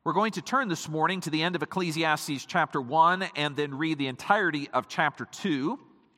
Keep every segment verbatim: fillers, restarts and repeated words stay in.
We're going to turn this morning to the end of Ecclesiastes chapter one and then read the entirety of chapter two.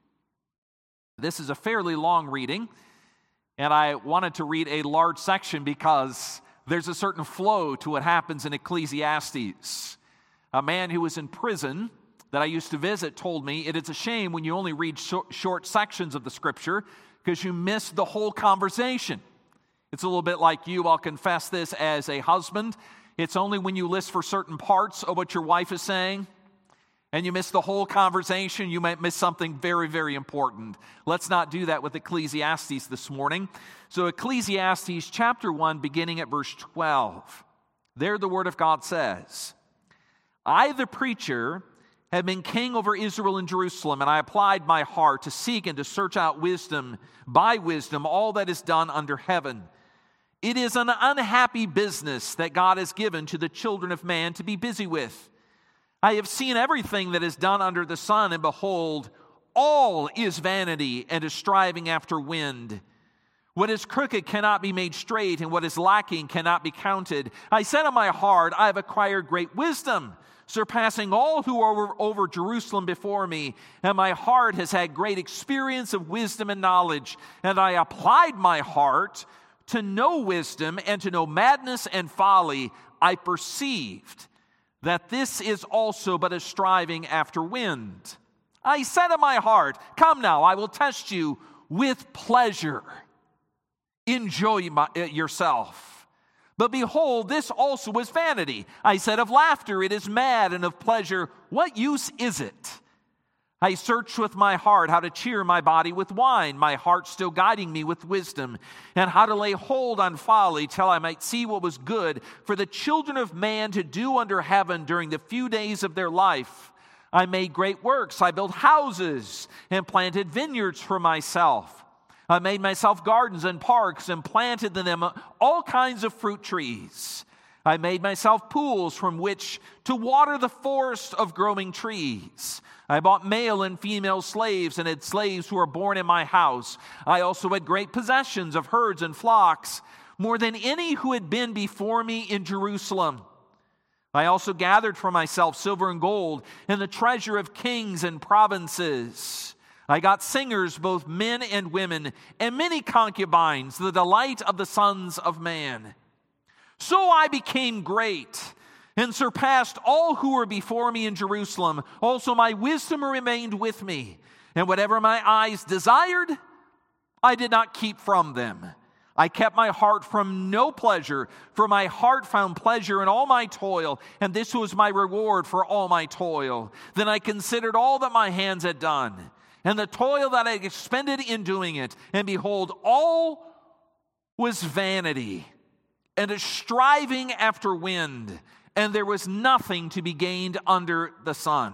This is a fairly long reading, and I wanted to read a large section because there's a certain flow to what happens in Ecclesiastes. A man who was in prison that I used to visit told me it is a shame when you only read short, short sections of the Scripture because you miss the whole conversation. It's a little bit like you. I'll confess this as a husband. It's only when you list for certain parts of what your wife is saying and you miss the whole conversation, you might miss something very, very important. Let's not do that with Ecclesiastes this morning. So Ecclesiastes chapter one, beginning at verse twelve. There the word of God says, I, the preacher, have been king over Israel and Jerusalem, and I applied my heart to seek and to search out wisdom, by wisdom, all that is done under heaven. It is an unhappy business that God has given to the children of man to be busy with. I have seen everything that is done under the sun, and behold, all is vanity and is striving after wind. What is crooked cannot be made straight, and what is lacking cannot be counted. I said in my heart, I have acquired great wisdom, surpassing all who are over, over Jerusalem before me. And my heart has had great experience of wisdom and knowledge. And I applied my heart to know wisdom and to know madness and folly. I perceived that this is also but a striving after wind. I said in my heart, come now, I will test you with pleasure. Enjoy my, uh, yourself. But behold, this also was vanity. I said of laughter, it is mad, and of pleasure, what use is it? I searched with my heart how to cheer my body with wine, my heart still guiding me with wisdom, and how to lay hold on folly till I might see what was good for the children of man to do under heaven during the few days of their life. I made great works. I built houses and planted vineyards for myself. I made myself gardens and parks and planted in them all kinds of fruit trees. I made myself pools from which to water the forest of growing trees. I bought male and female slaves and had slaves who were born in my house. I also had great possessions of herds and flocks, more than any who had been before me in Jerusalem. I also gathered for myself silver and gold and the treasure of kings and provinces. I got singers, both men and women, and many concubines, the delight of the sons of man. So I became great and surpassed all who were before me in Jerusalem. Also my wisdom remained with me, and whatever my eyes desired, I did not keep from them. I kept my heart from no pleasure, for my heart found pleasure in all my toil, and this was my reward for all my toil. Then I considered all that my hands had done, and the toil that I had expended in doing it, and behold, all was vanity, and a striving after wind, and there was nothing to be gained under the sun.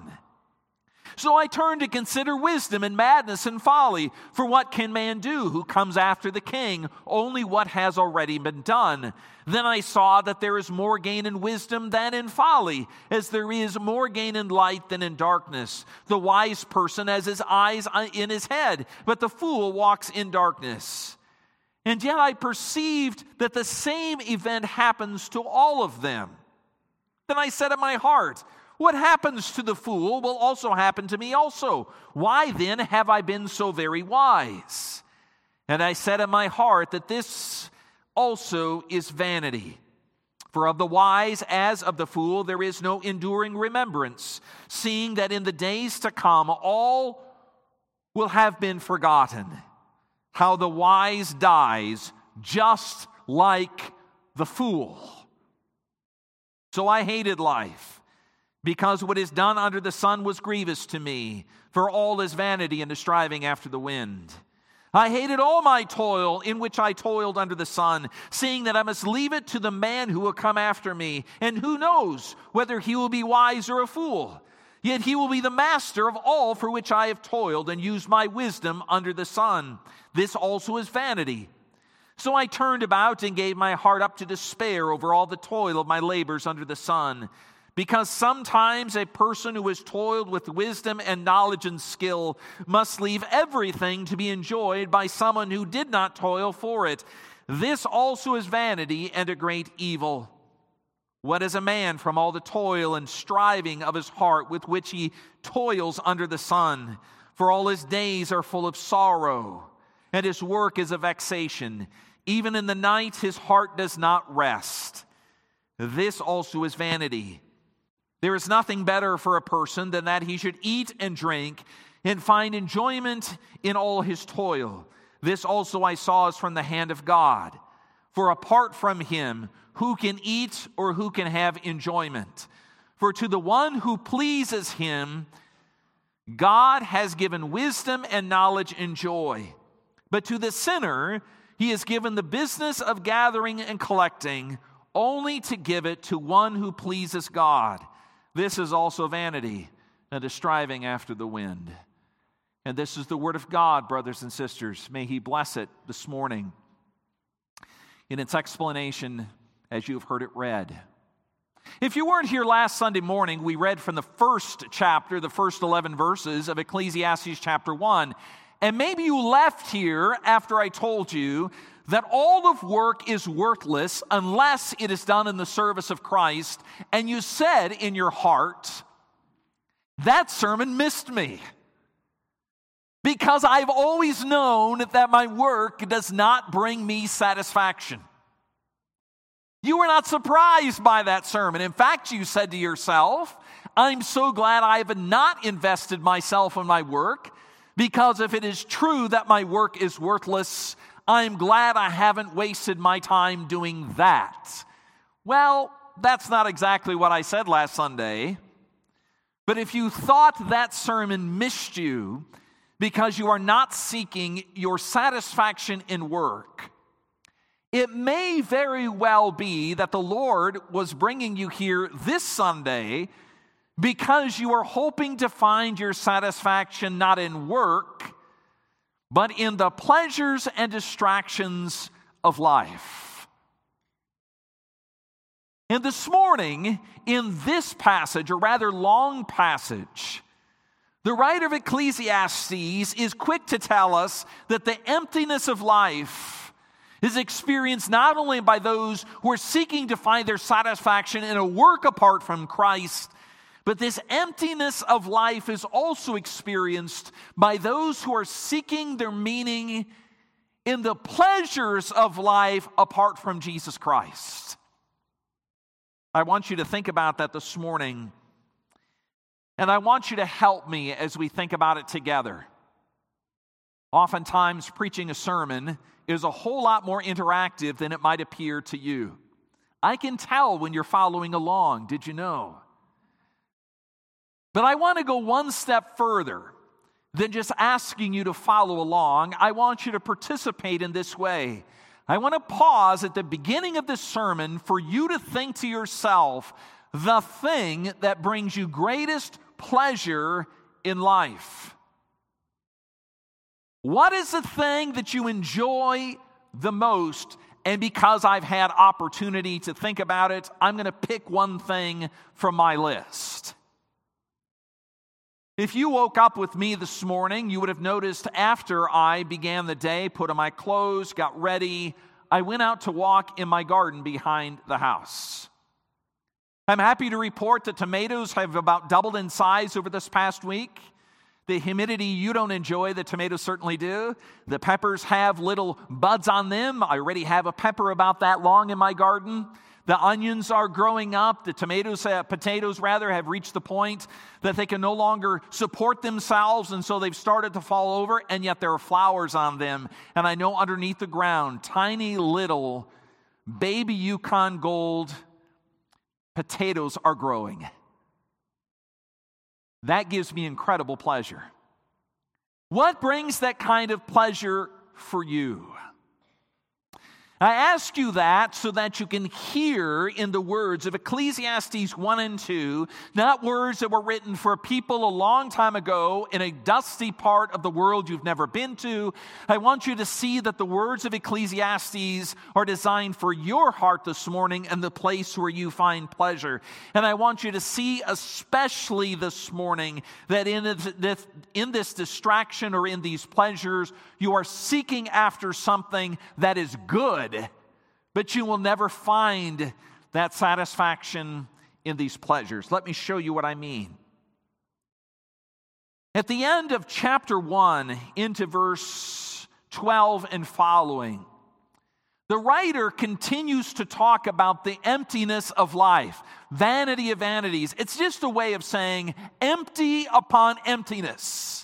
So I turned to consider wisdom and madness and folly. For what can man do who comes after the king? Only what has already been done. Then I saw that there is more gain in wisdom than in folly, as there is more gain in light than in darkness. The wise person has his eyes in his head, but the fool walks in darkness. And yet I perceived that the same event happens to all of them. Then I said in my heart, what happens to the fool will also happen to me also. Why then have I been so very wise? And I said in my heart that this also is vanity. For of the wise as of the fool there is no enduring remembrance, seeing that in the days to come all will have been forgotten. How the wise dies just like the fool. So I hated life, because what is done under the sun was grievous to me, for all is vanity and a striving after the wind. I hated all my toil in which I toiled under the sun, seeing that I must leave it to the man who will come after me, and who knows whether he will be wise or a fool. Yet he will be the master of all for which I have toiled and used my wisdom under the sun. This also is vanity. So I turned about and gave my heart up to despair over all the toil of my labors under the sun. Because sometimes a person who has toiled with wisdom and knowledge and skill must leave everything to be enjoyed by someone who did not toil for it. This also is vanity and a great evil. What is a man from all the toil and striving of his heart with which he toils under the sun? For all his days are full of sorrow, and his work is a vexation. Even in the night his heart does not rest. This also is vanity. There is nothing better for a person than that he should eat and drink and find enjoyment in all his toil. This also I saw is from the hand of God. For apart from him, who can eat or who can have enjoyment? For to the one who pleases him, God has given wisdom and knowledge and joy. But to the sinner, he has given the business of gathering and collecting, only to give it to one who pleases God. This is also vanity, and a striving after the wind. And this is the word of God, brothers and sisters. May he bless it this morning in its explanation as you have heard it read. If you weren't here last Sunday morning, we read from the first chapter, the first eleven verses of Ecclesiastes chapter one. And maybe you left here after I told you that all of work is worthless unless it is done in the service of Christ, and you said in your heart, that sermon missed me. Because I've always known that my work does not bring me satisfaction. You were not surprised by that sermon. In fact, you said to yourself, I'm so glad I have not invested myself in my work, because if it is true that my work is worthless, I'm glad I haven't wasted my time doing that. Well, that's not exactly what I said last Sunday. But if you thought that sermon missed you because you are not seeking your satisfaction in work, it may very well be that the Lord was bringing you here this Sunday because you are hoping to find your satisfaction not in work, but in the pleasures and distractions of life. And this morning, in this passage, a rather long passage, the writer of Ecclesiastes is quick to tell us that the emptiness of life is experienced not only by those who are seeking to find their satisfaction in a work apart from Christ, but this emptiness of life is also experienced by those who are seeking their meaning in the pleasures of life apart from Jesus Christ. I want you to think about that this morning, and I want you to help me as we think about it together. Oftentimes, preaching a sermon is a whole lot more interactive than it might appear to you. I can tell when you're following along, did you know? But I want to go one step further than just asking you to follow along. I want you to participate in this way. I want to pause at the beginning of this sermon for you to think to yourself the thing that brings you greatest pleasure in life. What is the thing that you enjoy the most? And because I've had opportunity to think about it, I'm going to pick one thing from my list. If you woke up with me this morning, you would have noticed after I began the day, put on my clothes, got ready, I went out to walk in my garden behind the house. I'm happy to report that tomatoes have about doubled in size over this past week. The humidity you don't enjoy, the tomatoes certainly do. The peppers have little buds on them. I already have a pepper about that long in my garden. The onions are growing up. The tomatoes, uh, potatoes rather, have reached the point that they can no longer support themselves, and so they've started to fall over, and yet there are flowers on them. And I know underneath the ground, tiny little baby Yukon Gold potatoes are growing. That gives me incredible pleasure. What brings that kind of pleasure for you? I ask you that so that you can hear in the words of Ecclesiastes one and two, not words that were written for people a long time ago in a dusty part of the world you've never been to. I want you to see that the words of Ecclesiastes are designed for your heart this morning and the place where you find pleasure. And I want you to see especially this morning that in this, in this distraction or in these pleasures, you are seeking after something that is good, but you will never find that satisfaction in these pleasures. Let me show you what I mean. At the end of chapter one, into verse twelve and following, the writer continues to talk about the emptiness of life, vanity of vanities. It's just a way of saying empty upon emptiness.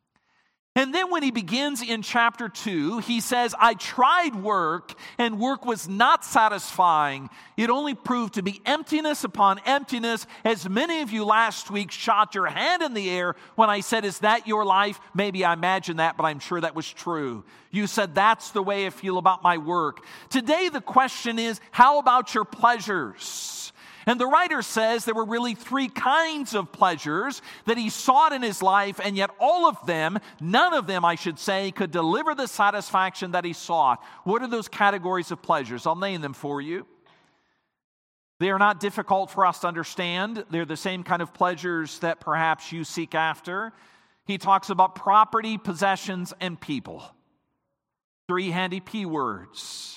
And then when he begins in chapter two, he says, I tried work, and work was not satisfying. It only proved to be emptiness upon emptiness. As many of you last week shot your hand in the air when I said, is that your life? Maybe I imagined that, but I'm sure that was true. You said, that's the way I feel about my work. Today the question is, how about your pleasures? And the writer says there were really three kinds of pleasures that he sought in his life, and yet all of them, none of them, I should say, could deliver the satisfaction that he sought. What are those categories of pleasures? I'll name them for you. They are not difficult for us to understand. They're the same kind of pleasures that perhaps you seek after. He talks about property, possessions, and people. Three handy P words.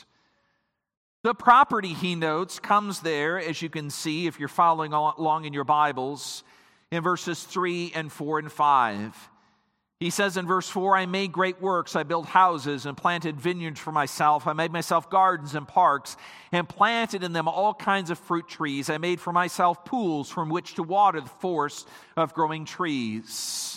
The property, he notes, comes there, as you can see if you're following along in your Bibles, in verses three and four and five. He says in verse four, I made great works. I built houses and planted vineyards for myself. I made myself gardens and parks and planted in them all kinds of fruit trees. I made for myself pools from which to water the forest of growing trees.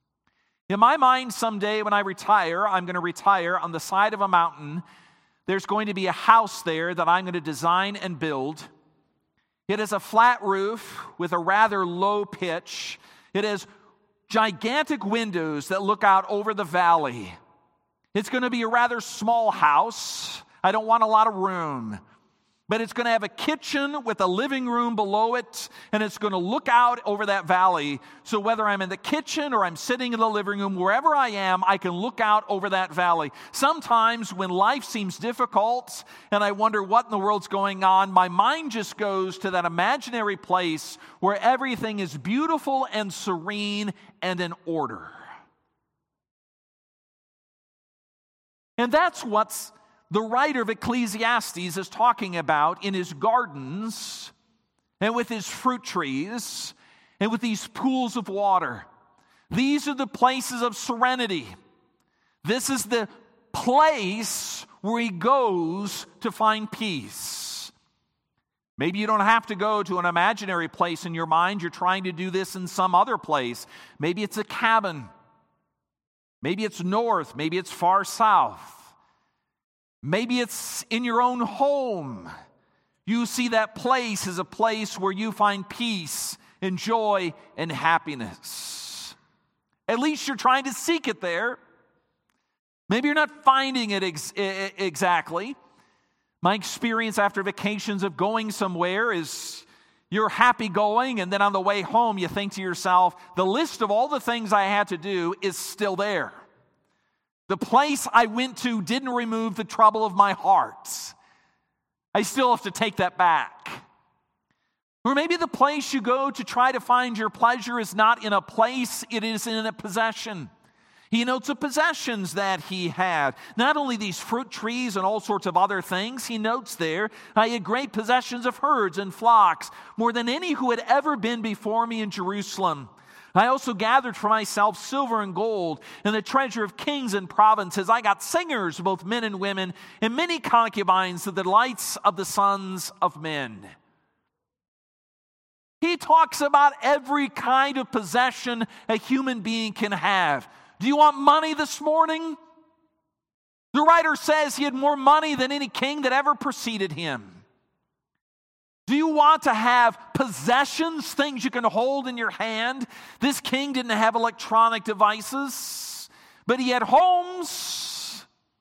In my mind, someday when I retire, I'm going to retire on the side of a mountain. There's going to be a house there that I'm going to design and build. It has a flat roof with a rather low pitch. It has gigantic windows that look out over the valley. It's going to be a rather small house. I don't want a lot of room. But it's going to have a kitchen with a living room below it, and it's going to look out over that valley. So whether I'm in the kitchen or I'm sitting in the living room, wherever I am, I can look out over that valley. Sometimes when life seems difficult and I wonder what in the world's going on, my mind just goes to that imaginary place where everything is beautiful and serene and in order. And that's what's the writer of Ecclesiastes is talking about in his gardens and with his fruit trees and with these pools of water. These are the places of serenity. This is the place where he goes to find peace. Maybe you don't have to go to an imaginary place in your mind. You're trying to do this in some other place. Maybe it's a cabin. Maybe it's north. Maybe it's far south. Maybe it's in your own home. You see that place as a place where you find peace and joy and happiness. At least you're trying to seek it there. Maybe you're not finding it ex- exactly. My experience after vacations of going somewhere is you're happy going, and then on the way home you think to yourself, the list of all the things I had to do is still there. The place I went to didn't remove the trouble of my heart. I still have to take that back. Or maybe the place you go to try to find your pleasure is not in a place, it is in a possession. He notes the possessions that he had. Not only these fruit trees and all sorts of other things, he notes there, I had great possessions of herds and flocks, more than any who had ever been before me in Jerusalem. I also gathered for myself silver and gold and the treasure of kings and provinces. I got singers, both men and women, and many concubines, the delights of the sons of men. He talks about every kind of possession a human being can have. Do you want money this morning? The writer says he had more money than any king that ever preceded him. Do you want to have possessions, things you can hold in your hand? This king didn't have electronic devices, but he had homes.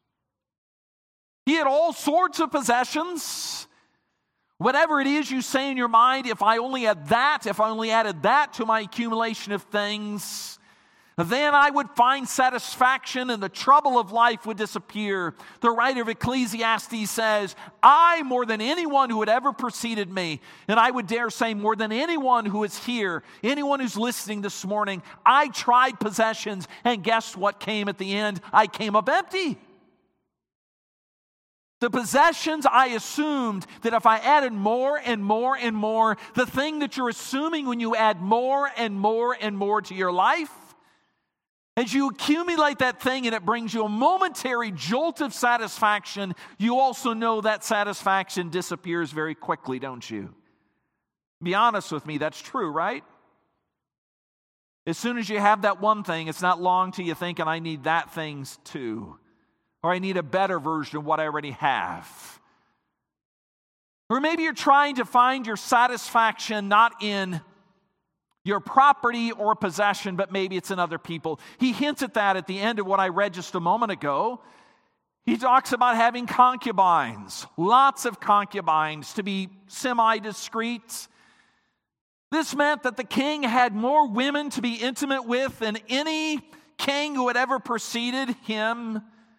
He had all sorts of possessions. Whatever it is you say in your mind, if I only had that, if I only added that to my accumulation of things, then I would find satisfaction and the trouble of life would disappear. The writer of Ecclesiastes says, I, more than anyone who had ever preceded me, and I would dare say more than anyone who is here, anyone who's listening this morning, I tried possessions, and guess what came at the end? I came up empty. The possessions, I assumed that if I added more and more and more, the thing that you're assuming when you add more and more and more to your life, as you accumulate that thing and it brings you a momentary jolt of satisfaction, you also know that satisfaction disappears very quickly, don't you? Be honest with me, that's true, right? As soon as you have that one thing, it's not long till you think, and I need that thing too. Or I need a better version of what I already have. Or maybe you're trying to find your satisfaction not in your property or possession, but maybe it's in other people. He hints at that at the end of what I read just a moment ago. He talks about having concubines, lots of concubines, to be semi-discreet. This meant that the king had more women to be intimate with than any king who had ever preceded him.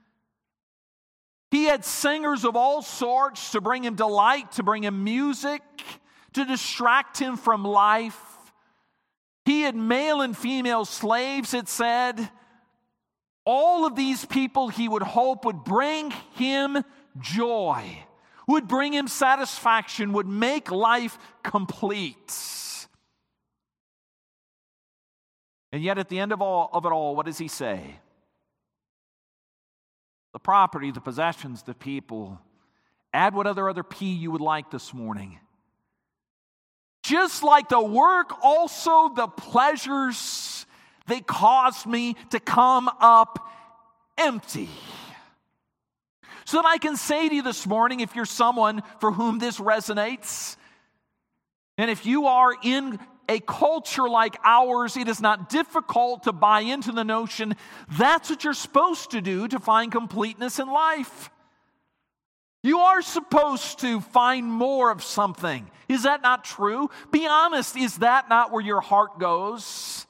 He had singers of all sorts to bring him delight, to bring him music, to distract him from life. He had male and female slaves, it said. All of these people he would hope would bring him joy, would bring him satisfaction, would make life complete. And yet at the end of all of it all, what does he say? The property, the possessions, the people. Add what other other P you would like this morning. Just like the work, also the pleasures, they caused me to come up empty. So that I can say to you this morning, if you're someone for whom this resonates, and if you are in a culture like ours, it is not difficult to buy into the notion that's what you're supposed to do to find completeness in life. You are supposed to find more of something. Is that not true? Be honest, is that not where your heart goes?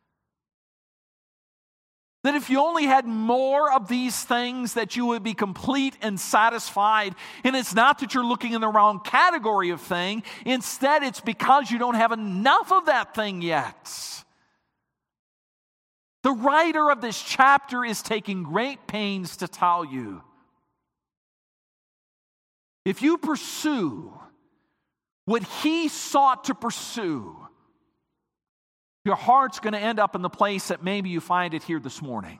That if you only had more of these things, that you would be complete and satisfied. And it's not that you're looking in the wrong category of thing. Instead, it's because you don't have enough of that thing yet. The writer of this chapter is taking great pains to tell you, if you pursue what he sought to pursue, your heart's going to end up in the place that maybe you find it here this morning.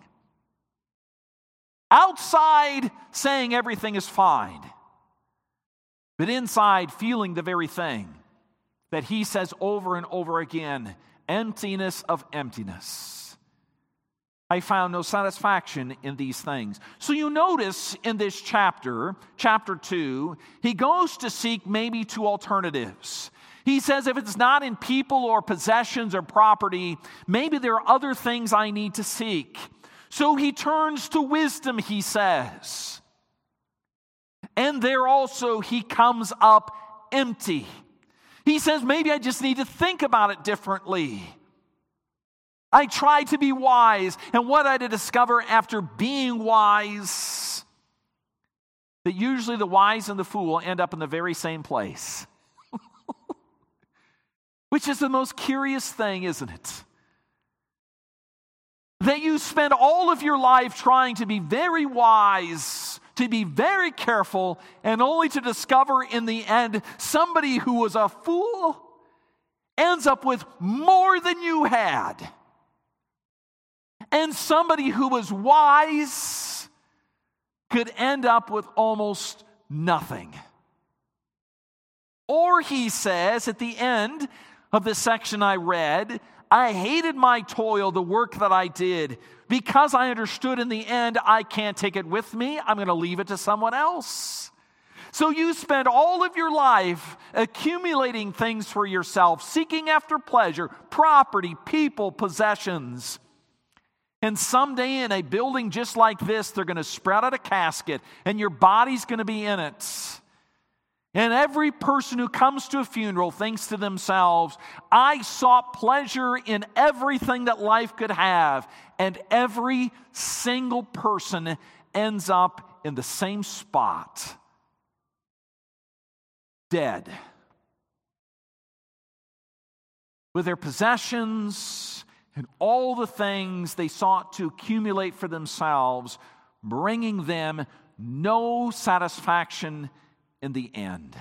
Outside, saying everything is fine, but inside, feeling the very thing that he says over and over again, emptiness of emptiness. I found no satisfaction in these things. So you notice in this chapter, chapter two, he goes to seek maybe two alternatives. He says, if it's not in people or possessions or property, maybe there are other things I need to seek. So he turns to wisdom, he says. And there also he comes up empty. He says, maybe I just need to think about it differently. I tried to be wise, and what I did discover after being wise, that usually the wise and the fool end up in the very same place. Which is the most curious thing, isn't it? That you spend all of your life trying to be very wise, to be very careful, and only to discover in the end somebody who was a fool ends up with more than you had. And somebody who was wise could end up with almost nothing. Or he says at the end of the section I read, I hated my toil, the work that I did, because I understood in the end I can't take it with me. I'm going to leave it to someone else. So you spend all of your life accumulating things for yourself, seeking after pleasure, property, people, possessions. And someday in a building just like this, they're going to spread out a casket and your body's going to be in it. And every person who comes to a funeral thinks to themselves, I sought pleasure in everything that life could have. And every single person ends up in the same spot. Dead. With their possessions and all the things they sought to accumulate for themselves, bringing them no satisfaction in the end.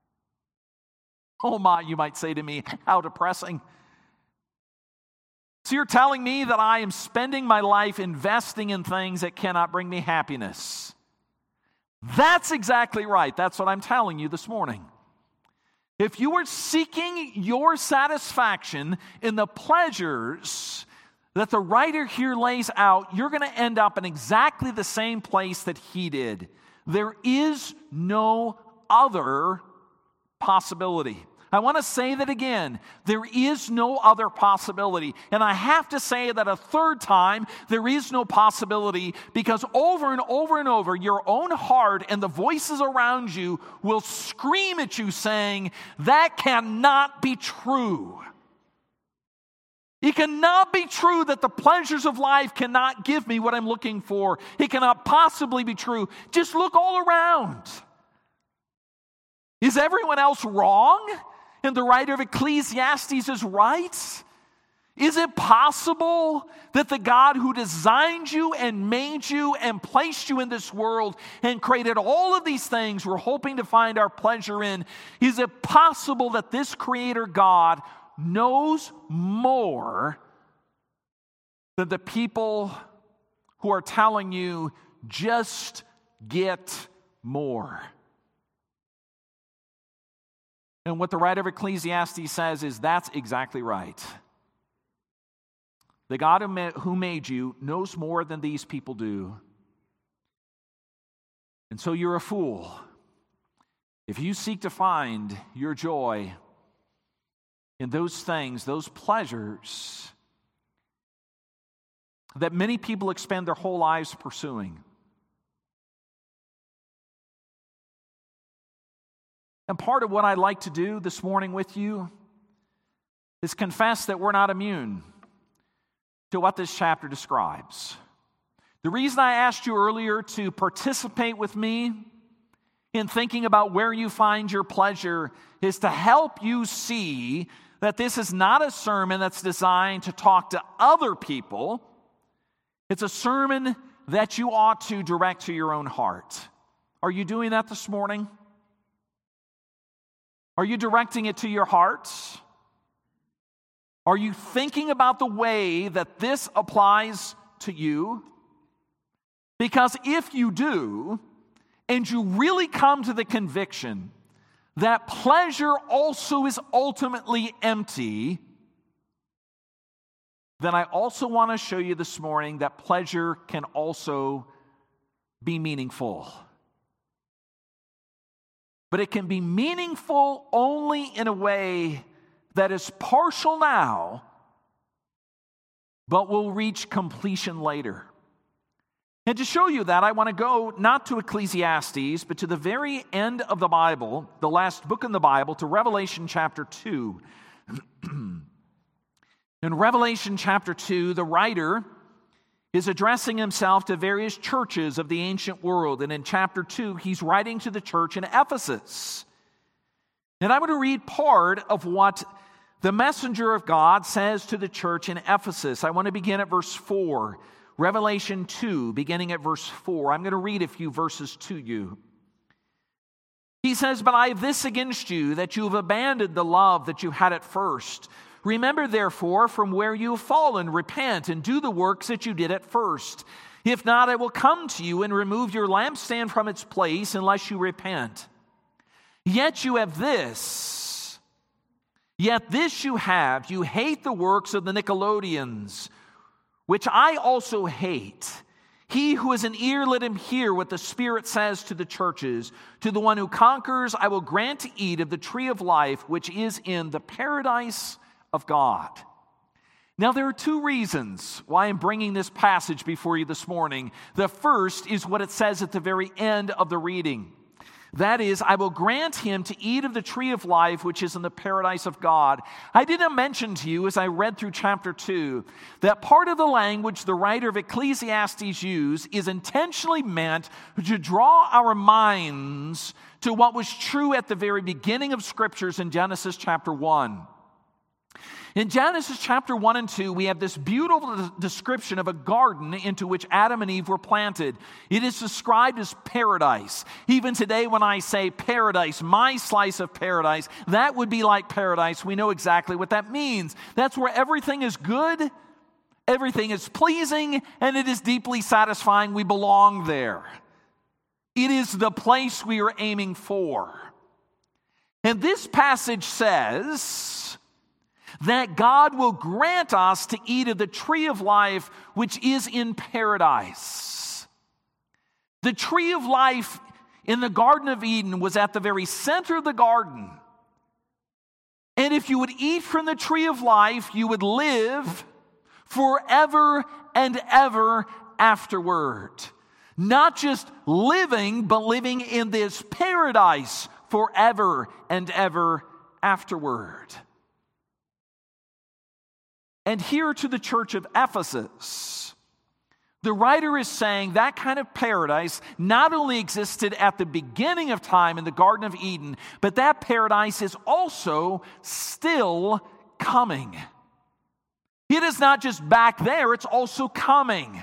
Oh my, you might say to me, how depressing. So you're telling me that I am spending my life investing in things that cannot bring me happiness. That's exactly right. That's what I'm telling you this morning. If you are seeking your satisfaction in the pleasures that the writer here lays out, you're going to end up in exactly the same place that he did. There is no other possibility. I want to say that again. There is no other possibility. And I have to say that a third time, there is no possibility, because over and over and over, your own heart and the voices around you will scream at you saying, that cannot be true. It cannot be true that the pleasures of life cannot give me what I'm looking for. It cannot possibly be true. Just look all around. Is everyone else wrong? And the writer of Ecclesiastes is right? Is it possible that the God who designed you and made you and placed you in this world and created all of these things we're hoping to find our pleasure in, is it possible that this Creator God knows more than the people who are telling you, just get more? And what the writer of Ecclesiastes says is that's exactly right. The God who made you knows more than these people do. And so you're a fool if you seek to find your joy in those things, those pleasures that many people expend their whole lives pursuing. And part of what I'd like to do this morning with you is confess that we're not immune to what this chapter describes. The reason I asked you earlier to participate with me in thinking about where you find your pleasure is to help you see that this is not a sermon that's designed to talk to other people. It's a sermon that you ought to direct to your own heart. Are you doing that this morning? Are you directing it to your heart? Are you thinking about the way that this applies to you? Because if you do, and you really come to the conviction that pleasure also is ultimately empty, then I also want to show you this morning that pleasure can also be meaningful. But it can be meaningful only in a way that is partial now, but will reach completion later. And to show you that, I want to go not to Ecclesiastes, but to the very end of the Bible, the last book in the Bible, to Revelation chapter two. In Revelation chapter two, the writer is addressing himself to various churches of the ancient world. And in chapter two, he's writing to the church in Ephesus. And I'm going to read part of what the messenger of God says to the church in Ephesus. I want to begin at verse four. Revelation two, beginning at verse four. I'm going to read a few verses to you. He says, "But I have this against you, that you have abandoned the love that you had at first. Remember, therefore, from where you have fallen, repent and do the works that you did at first. If not, I will come to you and remove your lampstand from its place unless you repent. Yet you have this, yet this you have, you hate the works of the Nicolaitans, which I also hate. He who has an ear, let him hear what the Spirit says to the churches. To the one who conquers, I will grant to eat of the tree of life, which is in the paradise of God." Now, there are two reasons why I'm bringing this passage before you this morning. The first is what it says at the very end of the reading. That is, I will grant him to eat of the tree of life, which is in the paradise of God. I didn't mention to you as I read through chapter two that part of the language the writer of Ecclesiastes used is intentionally meant to draw our minds to what was true at the very beginning of Scriptures in Genesis chapter one. In Genesis chapter one and two, we have this beautiful description of a garden into which Adam and Eve were planted. It is described as paradise. Even today when I say paradise, my slice of paradise, that would be like paradise. We know exactly what that means. That's where everything is good, everything is pleasing, and it is deeply satisfying. We belong there. It is the place we are aiming for. And this passage says that God will grant us to eat of the tree of life which is in paradise. The tree of life in the Garden of Eden was at the very center of the garden. And if you would eat from the tree of life, you would live forever and ever afterward. Not just living, but living in this paradise forever and ever afterward. And here to the church of Ephesus, the writer is saying that kind of paradise not only existed at the beginning of time in the Garden of Eden, but that paradise is also still coming. It is not just back there, it's also coming.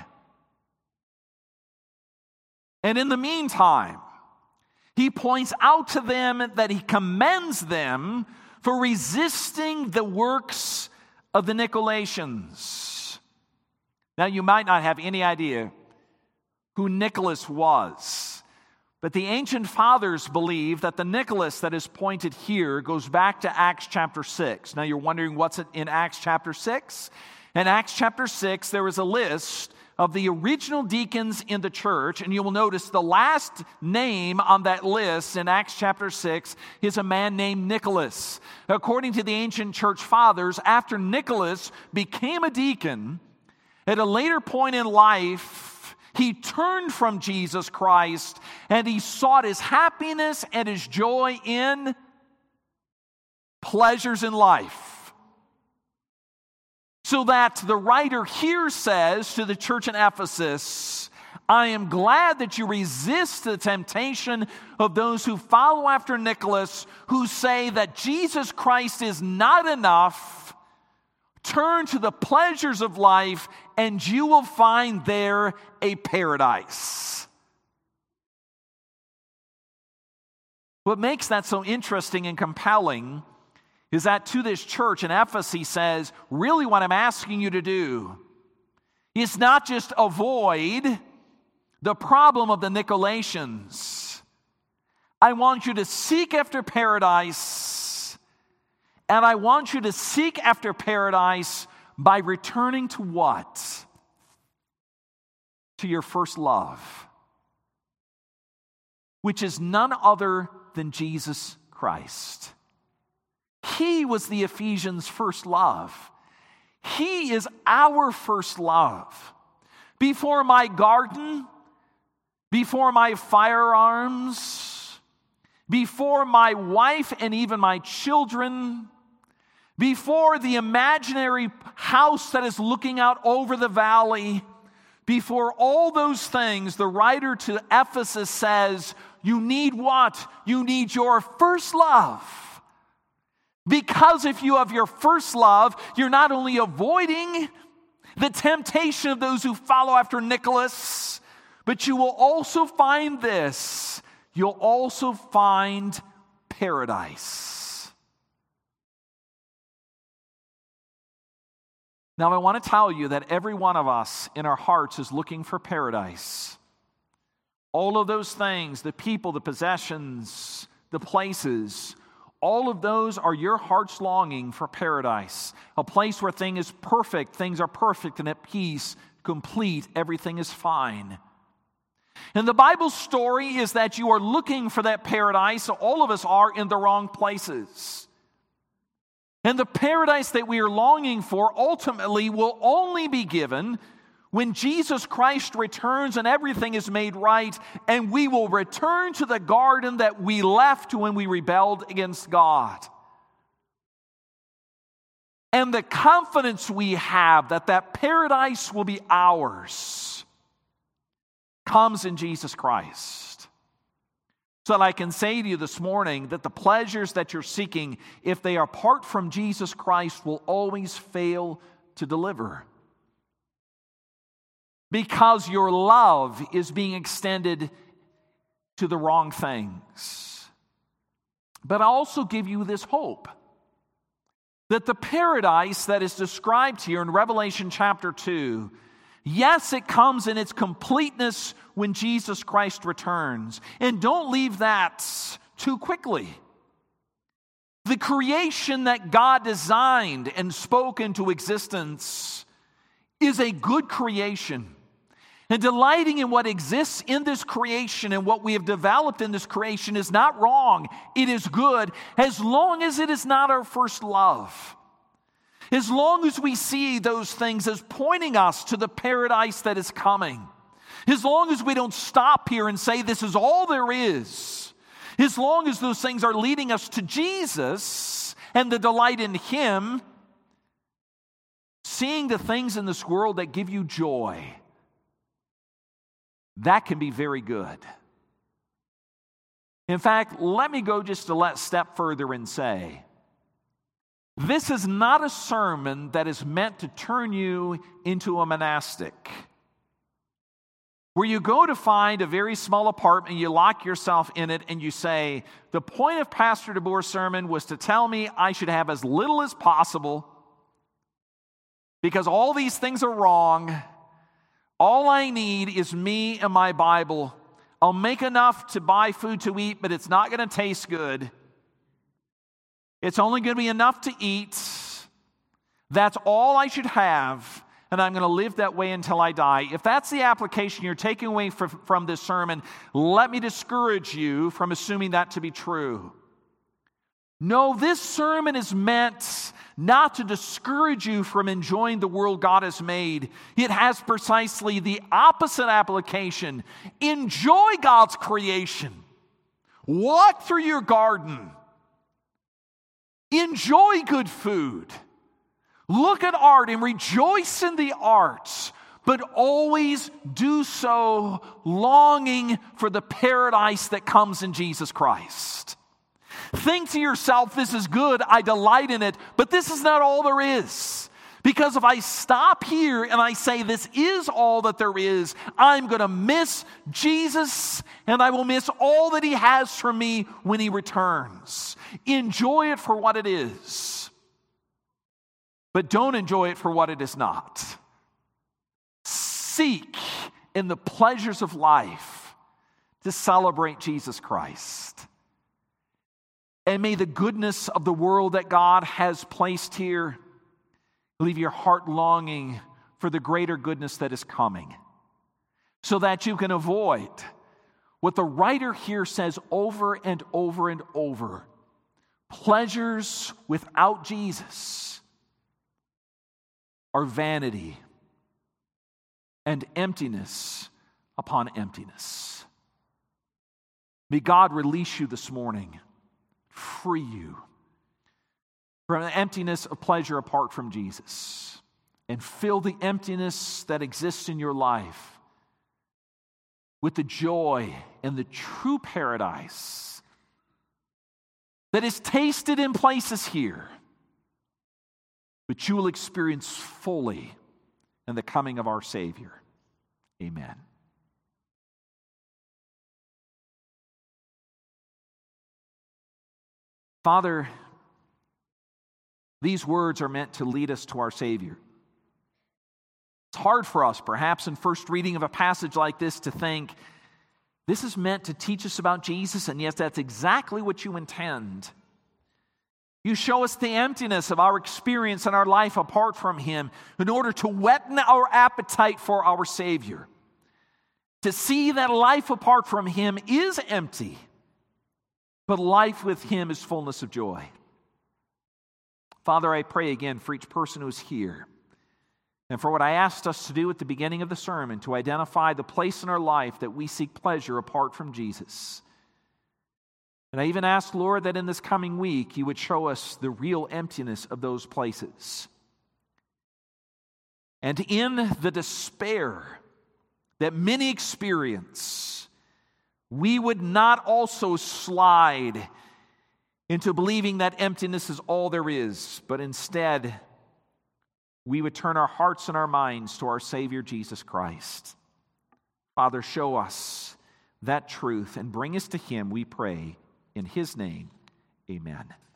And in the meantime, he points out to them that he commends them for resisting the works of the Nicolaitans. Now, you might not have any idea who Nicholas was, but the ancient fathers believe that the Nicholas that is pointed here goes back to Acts chapter six. Now, you're wondering what's in Acts chapter six? In Acts chapter six, there is a list of the original deacons in the church, and you will notice the last name on that list in Acts chapter six is a man named Nicholas. According to the ancient church fathers, after Nicholas became a deacon, at a later point in life, he turned from Jesus Christ and he sought his happiness and his joy in pleasures in life. So that the writer here says to the church in Ephesus, I am glad that you resist the temptation of those who follow after Nicholas, who say that Jesus Christ is not enough. Turn to the pleasures of life, and you will find there a paradise. What makes that so interesting and compelling is that to this church in Ephesus, he says, really what I'm asking you to do is not just avoid the problem of the Nicolaitans. I want you to seek after paradise, and I want you to seek after paradise by returning to what? To your first love, which is none other than Jesus Christ. He was the Ephesians' first love. He is our first love. Before my garden, before my firearms, before my wife and even my children, before the imaginary house that is looking out over the valley, before all those things, the writer to Ephesus says, you need what? You need your first love. Because if you have your first love, you're not only avoiding the temptation of those who follow after Nicholas, but you will also find this. You'll also find paradise. Now, I want to tell you that every one of us in our hearts is looking for paradise. All of those things, the people, the possessions, the places, all of those are your heart's longing for paradise. A place where things is perfect, things are perfect and at peace, complete, everything is fine. And the Bible story is that you are looking for that paradise, so all of us are in the wrong places. And the paradise that we are longing for ultimately will only be given when Jesus Christ returns and everything is made right, and we will return to the garden that we left when we rebelled against God. And the confidence we have that that paradise will be ours comes in Jesus Christ. So that I can say to you this morning that the pleasures that you're seeking, if they are apart from Jesus Christ, will always fail to deliver. Because your love is being extended to the wrong things. But I also give you this hope, that the paradise that is described here in Revelation chapter two, yes, it comes in its completeness when Jesus Christ returns. And don't leave that too quickly. The creation that God designed and spoke into existence is a good creation. And delighting in what exists in this creation and what we have developed in this creation is not wrong. It is good, as long as it is not our first love. As long as we see those things as pointing us to the paradise that is coming. As long as we don't stop here and say this is all there is. As long as those things are leading us to Jesus and the delight in Him. Seeing the things in this world that give you joy, that can be very good. In fact, let me go just a step further and say, this is not a sermon that is meant to turn you into a monastic, where you go to find a very small apartment, you lock yourself in it, and you say, the point of Pastor DeBoer's sermon was to tell me I should have as little as possible because all these things are wrong. All I need is me and my Bible. I'll make enough to buy food to eat, but it's not going to taste good. It's only going to be enough to eat. That's all I should have, and I'm going to live that way until I die. If that's the application you're taking away from, from this sermon, let me discourage you from assuming that to be true. No, this sermon is meant not to discourage you from enjoying the world God has made. It has precisely the opposite application. Enjoy God's creation. Walk through your garden. Enjoy good food. Look at art and rejoice in the arts, but always do so longing for the paradise that comes in Jesus Christ. Think to yourself, this is good, I delight in it, but this is not all there is. Because if I stop here and I say this is all that there is, I'm going to miss Jesus and I will miss all that He has for me when He returns. Enjoy it for what it is, but don't enjoy it for what it is not. Seek in the pleasures of life to celebrate Jesus Christ. And may the goodness of the world that God has placed here leave your heart longing for the greater goodness that is coming, so that you can avoid what the writer here says over and over and over: pleasures without Jesus are vanity and emptiness upon emptiness. May God release you this morning, free you from the emptiness of pleasure apart from Jesus, and fill the emptiness that exists in your life with the joy and the true paradise that is tasted in places here, but you will experience fully in the coming of our Savior. Amen. Father, these words are meant to lead us to our Savior. It's hard for us, perhaps in first reading of a passage like this, to think, this is meant to teach us about Jesus, and yes, that's exactly what you intend. You show us the emptiness of our experience and our life apart from Him in order to whet our appetite for our Savior. To see that life apart from Him is empty, but life with Him is fullness of joy. Father, I pray again for each person who is here, and for what I asked us to do at the beginning of the sermon, to identify the place in our life that we seek pleasure apart from Jesus. And I even ask, Lord, that in this coming week, You would show us the real emptiness of those places. And in the despair that many experience, we would not also slide into believing that emptiness is all there is, but instead we would turn our hearts and our minds to our Savior Jesus Christ. Father, show us that truth and bring us to Him, we pray, in His name. Amen.